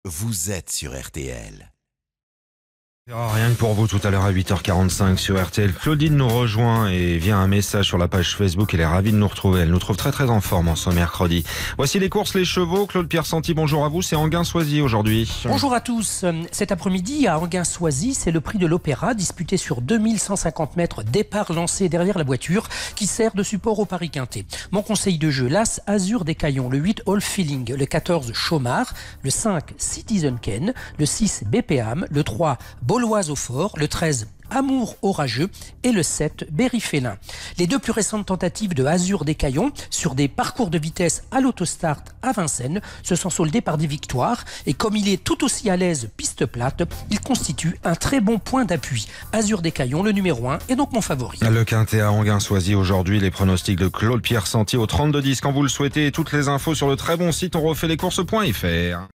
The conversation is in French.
vous êtes sur RTL. Rien que pour vous tout à l'heure à 8h45 sur RTL. Claudine nous rejoint et via un message sur la page Facebook. Elle est ravie de nous retrouver. Elle nous trouve très en forme en ce mercredi. Voici les courses, les chevaux. Claude Pierre-Santi, bonjour à vous. C'est Anguin-Soisy aujourd'hui. Bonjour à tous. Cet après-midi à Anguin-Soisy, c'est le prix de l'Opéra disputé sur 2150 mètres. Départ lancé derrière la voiture qui sert de support au Paris Quintet. Mon conseil de jeu, l'As Azur des Caillons, le 8 All Feeling, le 14 Chaumard, le 5 Citizen Ken, le 6 BPAM, le 3 Bauloise au fort, le 13 Amour orageux et le 7 Berry Félin. Les deux plus récentes tentatives de Azur des Caillons sur des parcours de vitesse à l'autostart à Vincennes se sont soldées par des victoires et comme il est tout aussi à l'aise piste plate, il constitue un très bon point d'appui. Azur des Caillons, le numéro 1, est donc mon favori. Le Quintet à Anguin-Soisy aujourd'hui, les pronostics de Claude Pierre-Santi au 32-10 quand vous le souhaitez et toutes les infos sur le très bon site onrefaitleskourses.fr.